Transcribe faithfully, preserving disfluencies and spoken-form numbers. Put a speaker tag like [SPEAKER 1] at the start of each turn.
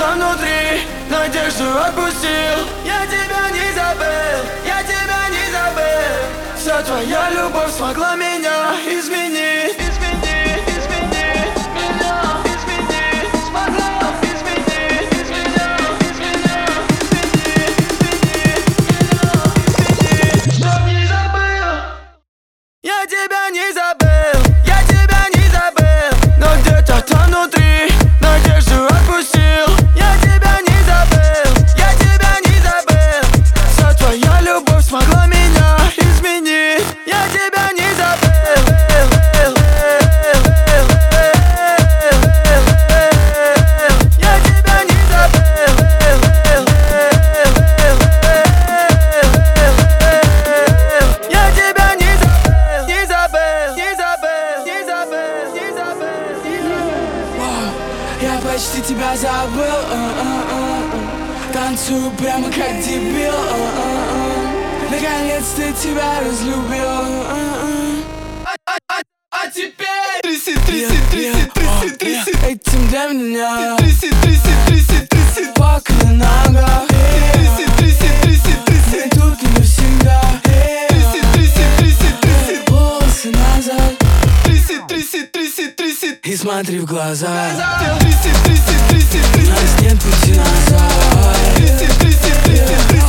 [SPEAKER 1] где-то внутри надежду отпустил. Я тебя не забыл, я тебя не забыл. Вся твоя любовь смогла меня изменить. Измени, измени меня, измени, смогла изменить. Изменя, изменя, измени, измени, измени меня, измени. Чтоб не забыл. Я тебя не забыл, я тебя не забыл. Но где-то там внутри надежду отпустил. Я тебя не забыл, я тебя не забыл. Вся твоя любовь смогла меня изменить. Я тебя не забыл. Я тебя не забыл. Я тебя не забыл, не забыл, не забыл, не забыл, не забыл, не забыл.
[SPEAKER 2] Я почти тебя забыл, uh-uh-uh-uh. Танцую прямо как дебил, uh-uh-uh. Наконец-то тебя разлюбил, uh-uh.
[SPEAKER 1] А, а, а, а теперь
[SPEAKER 2] Тряси, тряси, тряси, тряси, тряси. Этим для меня
[SPEAKER 1] тряси, тряси, тряси, тряси.
[SPEAKER 2] пока на ногах.
[SPEAKER 1] Тряси, тряси, тряси, тряси.
[SPEAKER 2] Мы тут не навсегда.
[SPEAKER 1] Тряси, тряси, тряси, тряси.
[SPEAKER 2] Волосы назад
[SPEAKER 1] Тряси, тряси, тряси, тряси.
[SPEAKER 2] и смотри в глаза.
[SPEAKER 1] Тряси, тряси, тряси,
[SPEAKER 2] У
[SPEAKER 1] тряси.
[SPEAKER 2] нас нет пути назад.
[SPEAKER 1] Тряси, тряси, тряси, тряси.